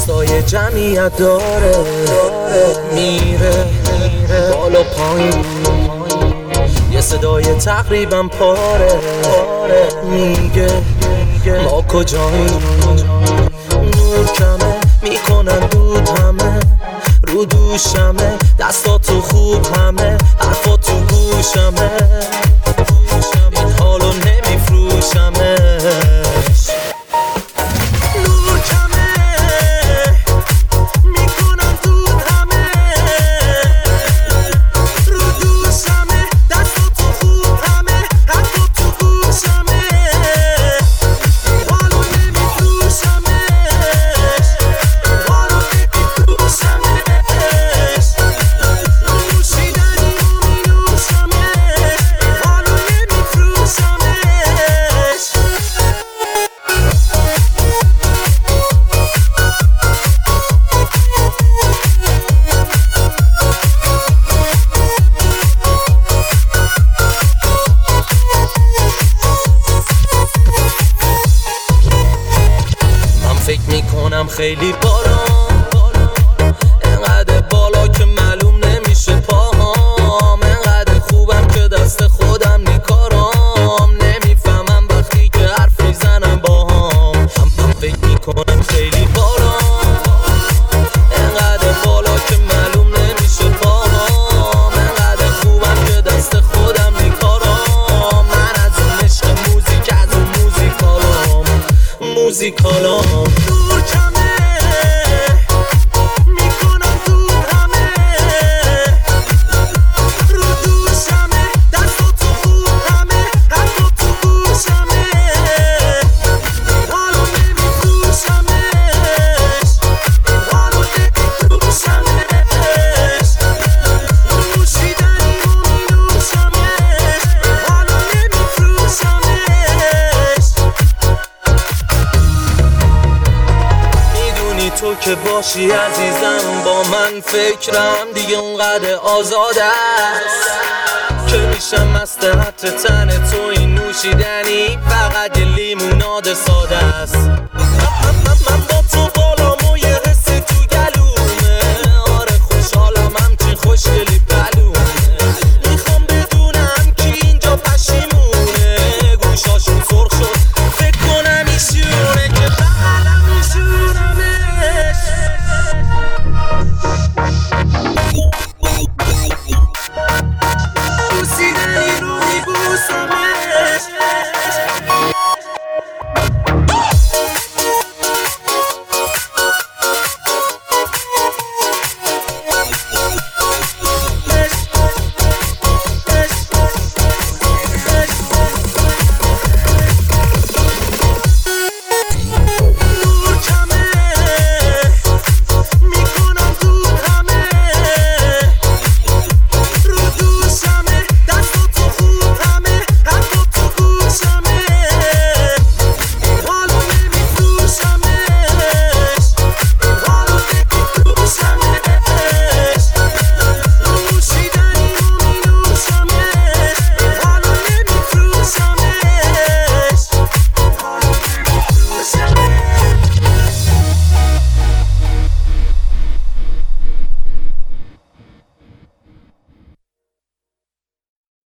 دستای جمعیت داره میره بالا پایین، یه صدای تقریبا پاره میگه ما کجاییم. نور کمه میکنن دود همه رو دوشمه، دستاتو خوب همه حرفاتو گوشمه، این حالو نمیفروشمش. نور کمه میکنن دود همه رو دوشمه، دستاتو خوب همه حرفاتو گوشمه، این حالو نمیفروشمش، این حالو نمیفروشمش. نوشیدنی رو مینوشمش، این حالو نمیفروشمش. من فکر میکنم خیلی بالا، انقدر بالا که معلوم نمیشه پاهام، انقدر خوبم که دست خودم نیکارم، نمیفهمم وقتی که حرف میزنم باهام. من فکر میکنم خیلی بالا، انقدر بالا که معلوم نمیشه پاهام، انقدر خوبم که دست خودم نیکارم. من از اون عشق موزیک، از اون موزیکالام. نور کمه میکنم دود همه رو دوشمه، دستاتو خوب همه حرفاتو گوشمه، این حالو نمیفروشمش، این حالو نمیفروشمش. نوشیدنی رو مینوشمش، این حالو نمیفروشمش. میدونی تو که باشی عزیزم، با من فکرم دیگه اونقدر آزاد است که میشم مست حتی تن تو. این نوشیدنی فقط یه لیموناد ساده است.